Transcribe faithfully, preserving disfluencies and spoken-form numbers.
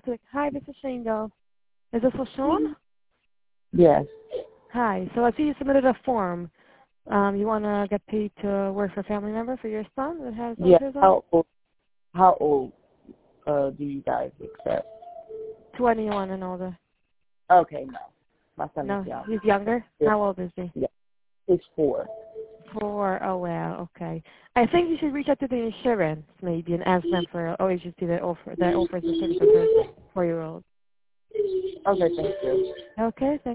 quick. Hi, this is Shango. Is this LaShawn? Yes. Hi. So I see you submitted a form. Um, you want to get paid to work for a family member for your son that has Yeah. autism? How old, how old uh, do you guys accept? twenty-one and older. Okay, no. My son No, is young. he's younger? Yeah. How old is he? Yeah. He's four. Four. Oh, wow. Okay. I think you should reach out to the insurance maybe and ask them for an agency that, offer, that offers the service for four-year-olds. Okay, thank you. Okay, thank